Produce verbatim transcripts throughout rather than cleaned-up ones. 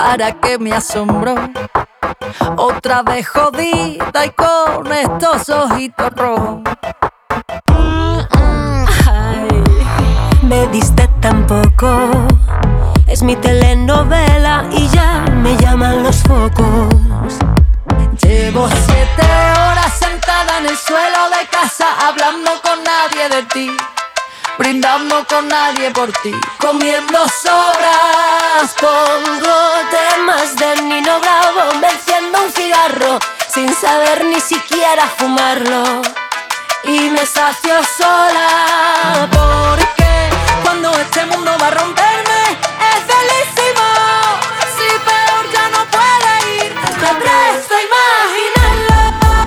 cara que me asombró. Otra vez jodida y con estos ojitos rojos. Mm, mm, ay, me diste tan poco. Es mi telenovela y ya me llaman los focos. Llevo siete horas sentada en el suelo de casa, hablando con nadie de ti, brindando con nadie por ti, comiendo sobras. Pongo temas de Nino Bravo, me enciendo un cigarro sin saber ni siquiera fumarlo y me sacio sola. Porque cuando este mundo va a romperme es felicísimo. Si peor ya no puede ir, me presto a imaginarlo.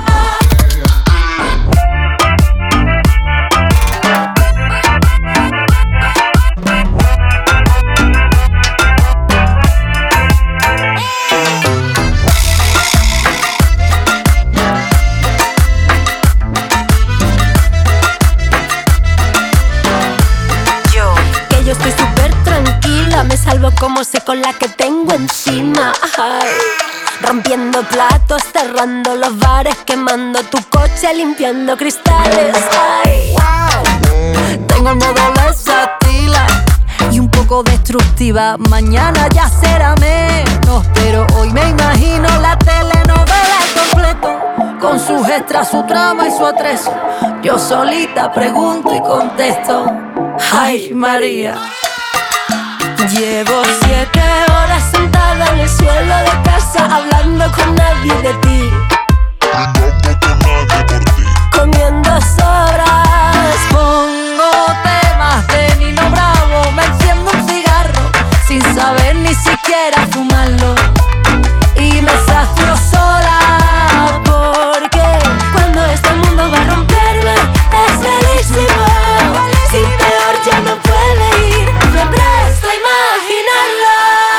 Yo estoy súper tranquila, me salvo como sé con la que tengo encima. Ay, rompiendo platos, cerrando los bares, quemando tu coche, limpiando cristales. Ay, wow. Tengo el modo versátil y un poco destructiva. Mañana ya será menos, pero hoy me imagino la telenovela completa, con sus extras, su trama y su atrezo. Yo solita pregunto y contesto. Ay, María. Llevo siete horas sentada en el suelo de casa, hablando con nadie de ti, brindando con nadie por ti, comiendo sobras. Pongo temas de Nino Bravo, me enciendo un cigarro sin saber ni siquiera fumarlo y me sacio sola. Porque cuando este mundo va a romperme es felicísimo. Si peor ya no puede ir, me presto a imaginarlo.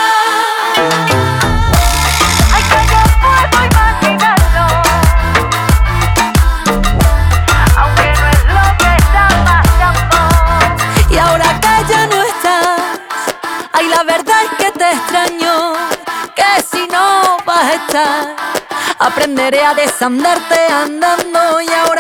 Ay, que yo puedo imaginarlo, aunque no es lo que está pasando. Y ahora que ya no estás, ay, la verdad es que te extraño, que si no vas a estar, aprenderé a desandarte andando y ahora